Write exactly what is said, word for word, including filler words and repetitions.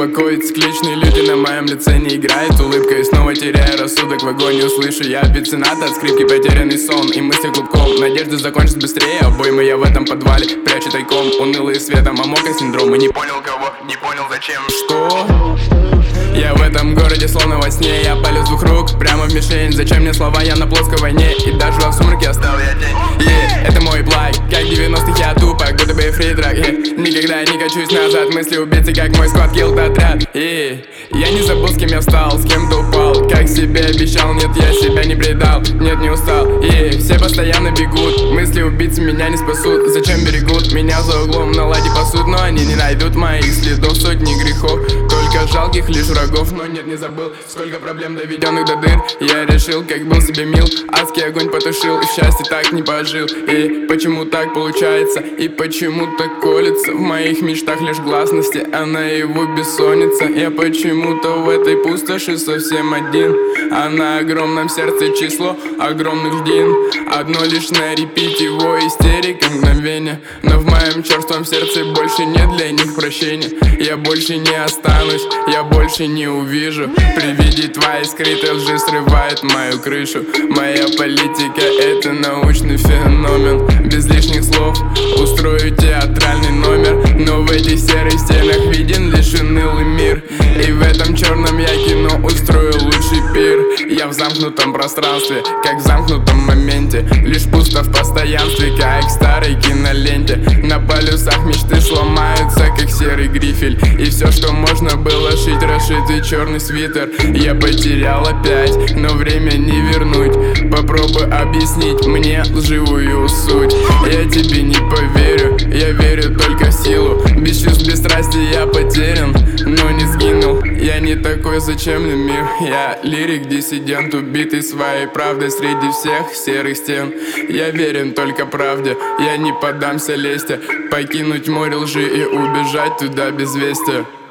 беспокоить. Цикличные люди на моем лице не играет улыбка. И снова теряя рассудок, в вагоне услышу я пицценат от скрипки, потерянный сон и мысли клубком. Надежда закончится быстрее, обоймы я в этом подвале прячу тайком, унылые светом, амока синдром. И не понял кого, не понял зачем. Что? Я в этом городе словно во сне. Я палю с двух рук прямо в мишень. Зачем мне слова, я на плоской войне. И даже во сумраке оставил я тень. Yeah, это мой плаг, как в девяностых я тупо, будто бы фридрак. Yeah, никогда не качусь назад, мысли убийцы, как мой сквад килл отряд. Yeah, я не забыл, с кем я встал, с кем-то упал, как себе обещал. Нет, я себя не предал, нет, не устал. Yeah, все постоянно бегут, мысли убийцы меня не спасут. Зачем берегут меня за углом, на ладе пасут, но они не найдут моих следов. Сотни грехов, только жалких лишь врагов. Но нет, не забыл, сколько проблем, доведенных до дыр. Я решил, как был себе мил, адский огонь потушил, и в счастье так не пожил. И почему так получается, и почему так колется в моих мечтах лишь гласности, а наяву бессонница. Я почему-то в этой пустоши совсем один, а на огромном сердце число огромных дин. Одно лишь на репите его истерика мгновения, но в моем черством сердце больше нет для них прощения. Я больше не останусь, я больше не увижу. При виде твоей скрытой лжи срывает мою крышу. Моя политика — это научный феномен. Без лишних слов устрою театральный номер, но в этих серых стенах виден лишь унылый мир. И в этом черном я кино устрою лучший пир. Я в замкнутом пространстве, как в замкнутом моменте, лишь пусто в постоянстве, как в старой киноленте. На полюсах мечты сломаются, как серый грифель, и все, что можно было шить, расшитый черный свитер, я потерял опять, но время не вернуть. Попробуй объяснить мне лживую суть. Я тебе не поверю, я верю только в силу. Без чувств, без страсти я потерян, но не сгинул. Я не такой, зачем мне мир? Я лирик, диссидент, убитый своей правдой среди всех серых стен. Я верен только правде, я не поддамся лести, покинуть море лжи и убежать туда без вести.